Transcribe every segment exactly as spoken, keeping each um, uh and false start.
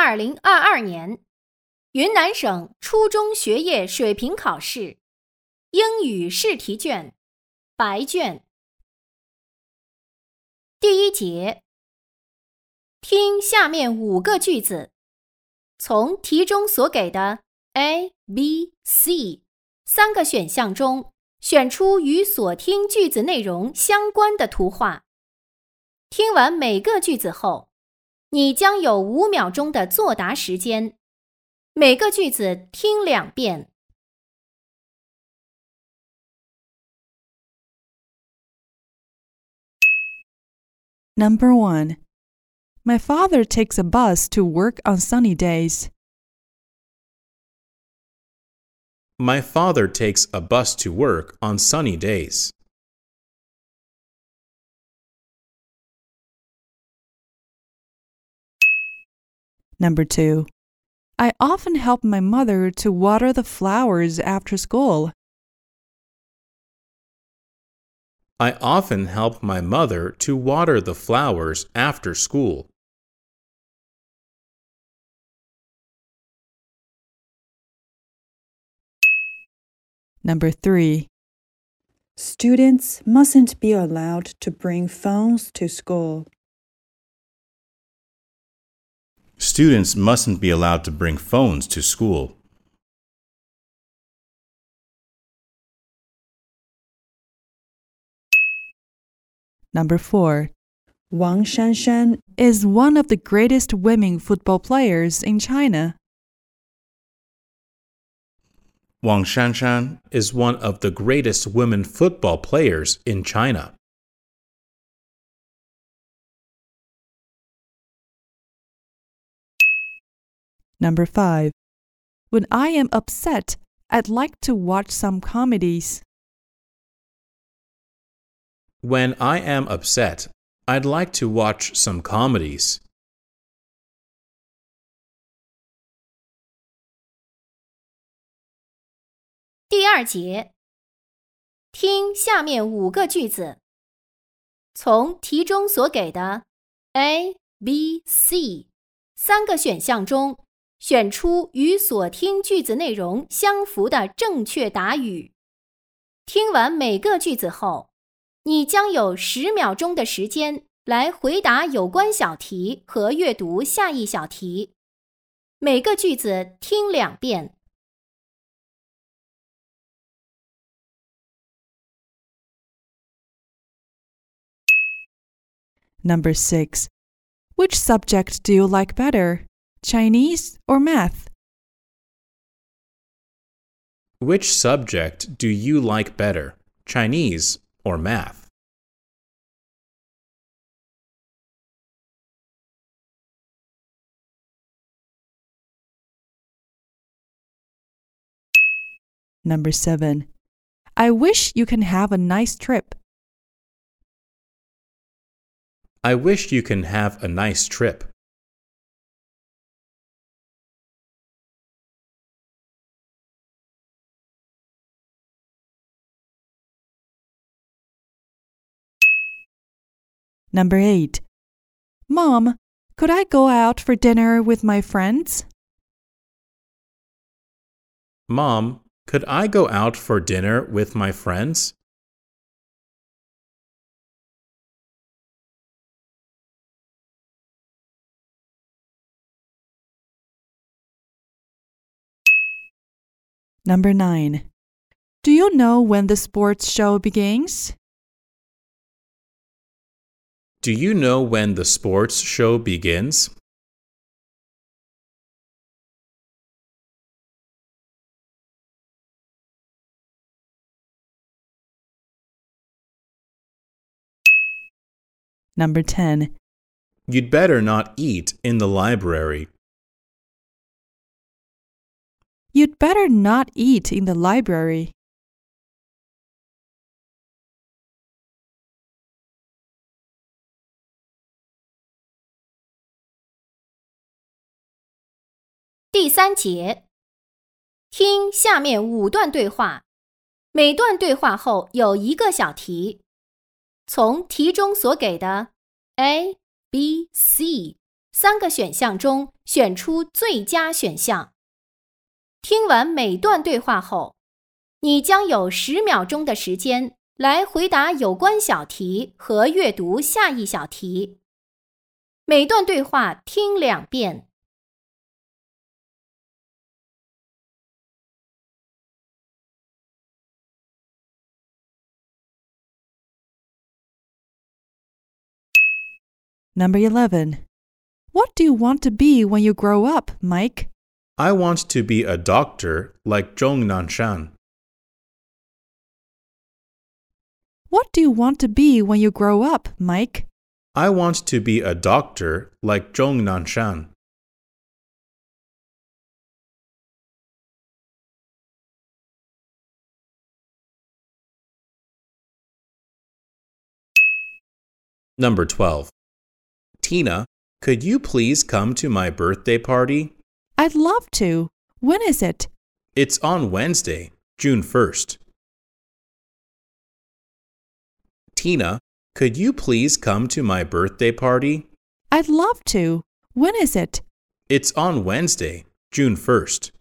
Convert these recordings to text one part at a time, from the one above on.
二零二二年云南省初中学业水平考试英语试题卷白卷。第一节，听下面五个句子，从题中所给的 A、B、C 三个选项中选出与所听句子内容相关的图画。听完每个句子后，你将有五秒钟的作答时间，每个句子听两遍。 Number one. My father takes a bus to work on sunny days. My father takes a bus to work on sunny days. Number two. I often help my mother to water the flowers after school. I often help my mother to water the flowers after school. Number three. Students mustn't be allowed to bring phones to school. Students mustn't be allowed to bring phones to school. Number four. Wang Shanshan Is one of the greatest women football players in China. Wang Shanshan is one of the greatest women football players in China. Number five. When I am upset, I'd like to watch some comedies. When I am upset, I'd like to watch some comedies. 第二节，听下面五个句子，从题中所给的 A、B、C 三个选项中选出与所听句子内容相符的正确答语。听完每个句子后，你将有十秒钟的时间来回答有关小题和阅读下一小题。每个句子听两遍。 Number six. Which subject do you like better, Chinese or math? Which subject do you like better, Chinese or math? Number seven. I wish you can have a nice trip. I wish you can have a nice trip. Number eight. Mom, could I go out for dinner with my friends? Mom, could I go out for dinner with my friends? Number nine. Do you know when the sports show begins? Do you know when the sports show begins? Number ten. You'd better not eat in the library. You'd better not eat in the library. 第第三节，听下面五段对话，每段对话后有一个小题，从题中所给的 A、B、C 三个选项中选出最佳选项。听完每段对话后，你将有十秒钟的时间来回答有关小题和阅读下一小题。每段对话听两遍。 Number eleven. What do you want to be when you grow up, Mike? I want to be a doctor like Zhong Nanshan. What do you want to be when you grow up, Mike? I want to be a doctor like Zhong Nanshan. Number twelve. Tina, could you please come to my birthday party? I'd love to. When is it? It's on Wednesday, June first. Tina, could you please come to my birthday party? I'd love to. When is it? It's on Wednesday, June first.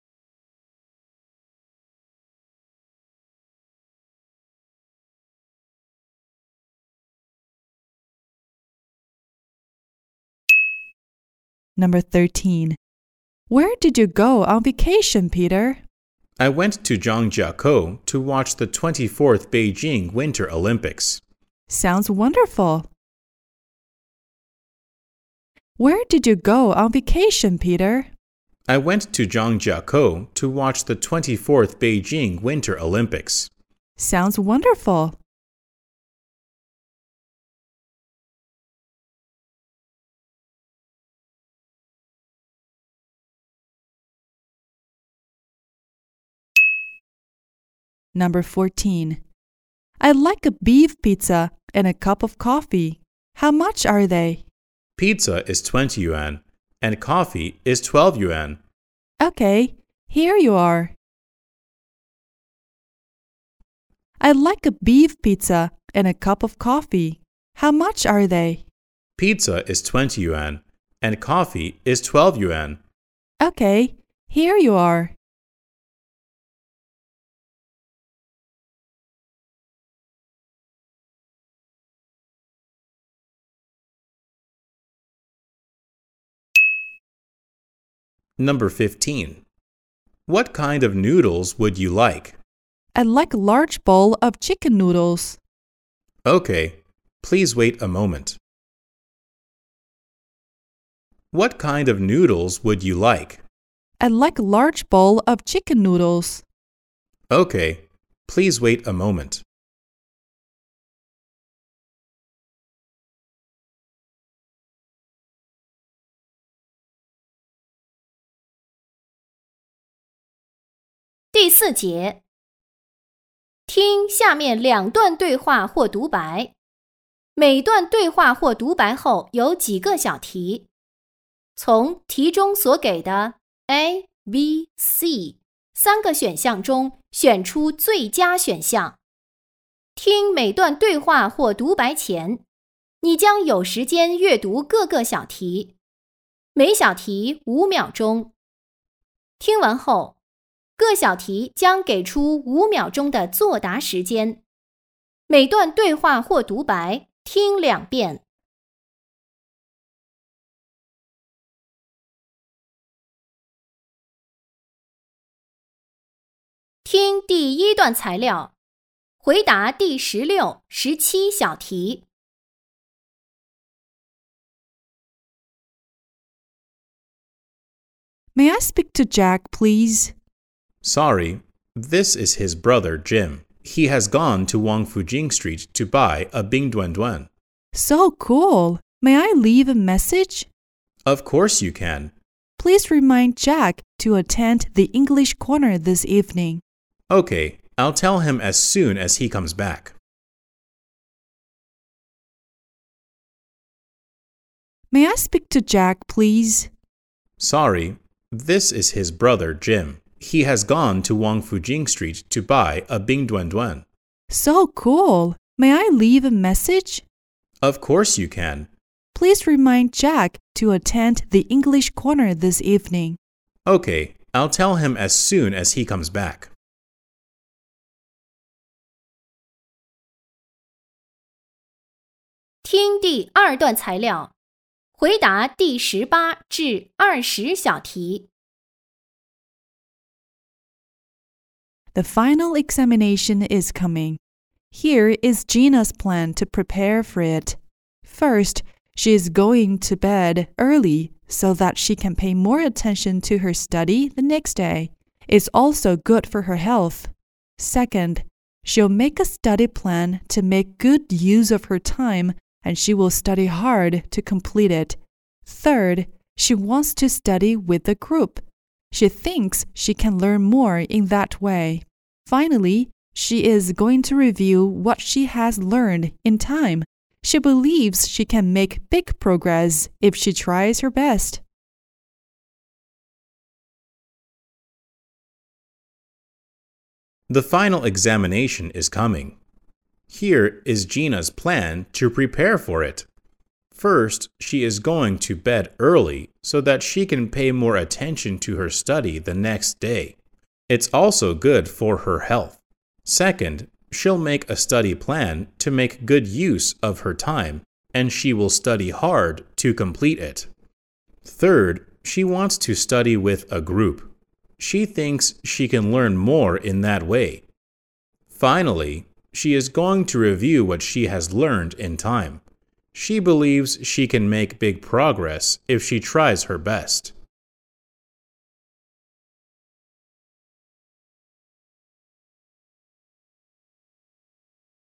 Number thirteen. Where did you go on vacation, Peter? I went to Zhangjiakou to watch the twenty-fourth Beijing Winter Olympics. Sounds wonderful. Where did you go on vacation, Peter? I went to Zhangjiakou to watch the twenty-fourth Beijing Winter Olympics. Sounds wonderful. Number fourteen. I'd like a beef pizza and a cup of coffee. How much are they? Pizza is twenty yuan and coffee is twelve yuan. Okay, here you are. I'd like a beef pizza and a cup of coffee. How much are they? Pizza is twenty yuan and coffee is twelve yuan. Okay, here you are. Number fifteen. What kind of noodles would you like? I'd like a large bowl of chicken noodles. Okay, please wait a moment. What kind of noodles would you like? I'd like a large bowl of chicken noodles. Okay, please wait a moment. Number 第四节，听下面两段对话或独白。每段对话或独白后有几个小题，从题中所给的 A、B、C 三个选项中选出最佳选项。听每段对话或独白前，你将有时间阅读各个小题，每小题五秒钟。听完后，各小题将给出五秒钟的作答时间。每段对话或独白听两遍。听第一段材料，回答第十六、十七小题。 May I speak to Jack, please? Sorry, this is his brother Jim. He has gone to Wangfujing Street to buy a Bing Duan Duan. So cool. May I leave a message? Of course you can. Please remind Jack to attend the English corner this evening. Okay, I'll tell him as soon as he comes back. May I speak to Jack, please? Sorry, this is his brother Jim. He has gone to Wangfujing Street to buy a Bing Duan Duan. So cool. May I leave a message? Of course you can. please remind Jack to attend the English corner this evening. Okay, I'll tell him as soon as he comes back. 听第二段材料，回答第十八至二十小题。 The final examination is coming. Here is Gina's plan to prepare for it. First, she is going to bed early so that she can pay more attention to her study the next day. It's also good for her health. Second, she'll make a study plan to make good use of her time, and she will study hard to complete it. Third, she wants to study with a group. She thinks she can learn more in that way. Finally, she is going to review what she has learned in time. She believes she can make big progress if she tries her best. The final examination is coming. Here is Gina's plan to prepare for it. First, she is going to bed early so that she can pay more attention to her study the next day. It's also good for her health. Second, she'll make a study plan to make good use of her time, and she will study hard to complete it. Third, she wants to study with a group. She thinks she can learn more in that way. Finally, she is going to review what she has learned in time. She believes she can make big progress if she tries her best.